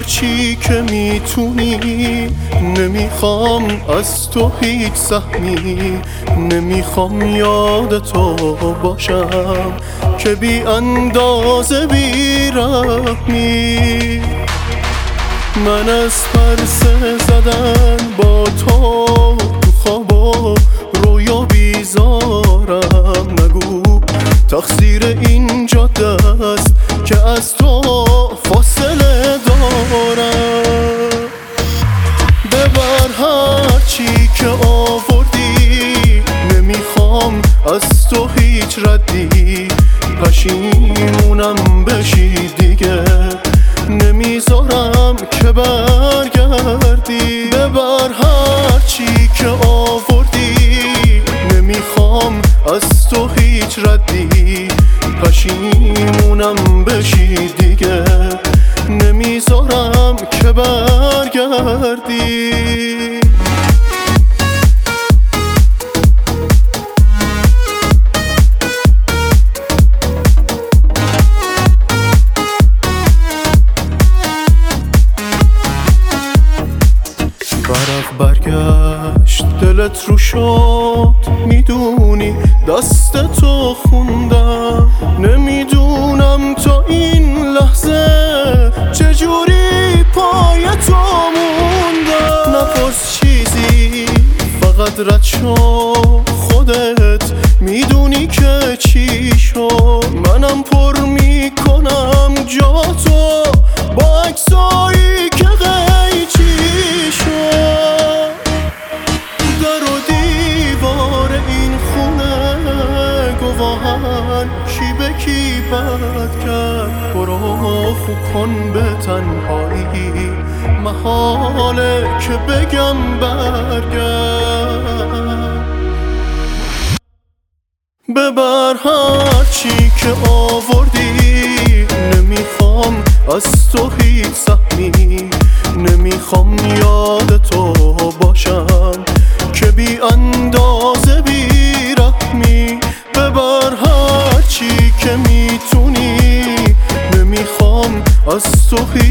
هرچی که میتونی. نمیخوام از تو هیچ سهمی، نمیخوام یاد تو باشم که بی اندازه بی رحمی. من از پرسه زدن با تو خواب و رویا بیزارم. نگو تقصیر این جاده است که از تو فاصله دارم. ببر هرچی که آوردی، نمیخوام از تو هیچ ردی. پشیمونم بشی دیگه، نمیذارم که برگردی. ببر هرچی که آوردی، نمیخوام از تو هیچ ردی. پشیمونم بشی دیگه، نمیذارم که برگردی. برف برگشت دلت رو شد، میدونی دست تو خوندم. نمیدونم تا این لحظه چجوری پای تو موندم. نپرس چیزی، فقط رد شو، خودت میدونی که چی شد. منم پر میکنم جا تو با عکسایی که قیچی شد. در و دیوار این خونه گواهن کی به کی بد کرد. برو خو کن به تنهایی، محاله که بگم برگرد. ببر هرچی که آوردی، نمیخوام از تو هیچ سهمی. نمیخوام یاد تو باشم که بی اندازه بی رحمی. ببر هرچی که میتونی، نمیخوام از تو